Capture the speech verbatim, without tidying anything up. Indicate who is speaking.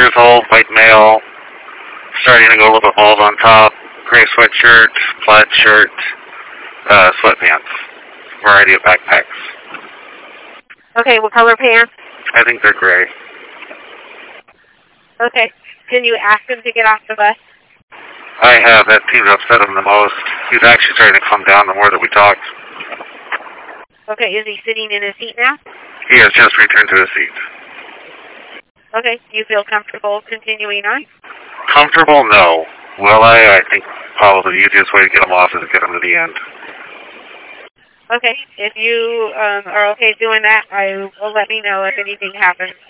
Speaker 1: years old, white male, starting to go a little bit bald on top, gray sweatshirt, plaid shirt, uh, sweatpants, variety of backpacks.
Speaker 2: Okay, what color pants?
Speaker 1: I think they're gray.
Speaker 2: Okay. Can you ask him to get off the bus?
Speaker 1: I have. That seemed to upset him the most. He's actually starting to calm down the more that we talked.
Speaker 2: Okay, is he sitting in his seat now?
Speaker 1: He has just returned to his seat.
Speaker 2: Okay, do you feel comfortable continuing on?
Speaker 1: Comfortable? No. Will I? I think probably the easiest way to get him off is to get him to the end.
Speaker 2: Okay, if you um, are okay doing that, I will let me know if anything happens.